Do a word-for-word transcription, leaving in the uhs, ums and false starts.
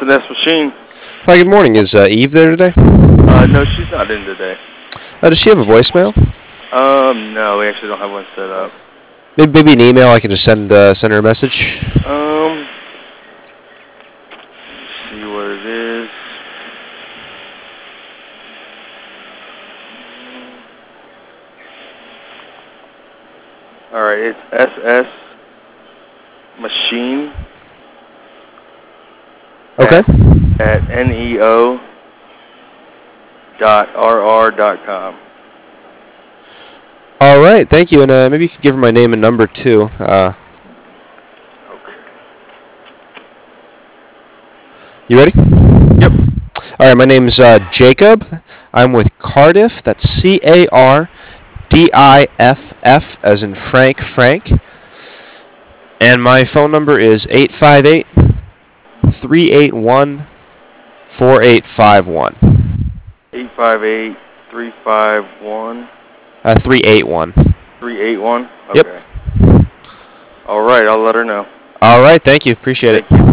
S and S Machine. Hi, good morning. Is uh, Eve there today? Uh, no, she's not in today. Uh, does she have a voicemail? Um, no, we actually don't have one set up. Maybe, maybe an email. I can just send uh, send her a message. Um, let's see what it is. All right, it's S S Machine. Okay. At, at neo dot rr dot com. All right. Thank you. And uh, maybe you could give her my name and number too. Uh, Okay. you ready? Yep. All right. My name's uh, Jacob. I'm with Cardiff. That's C A R D I F F as in Frank Frank. And my phone number is eight five eight, three eight one, four eight five one. eight five eight, three five one. Uh, three eight one. three eight one? Yep. Okay. All right, I'll let her know. All right. Thank you. Appreciate Thank it. you.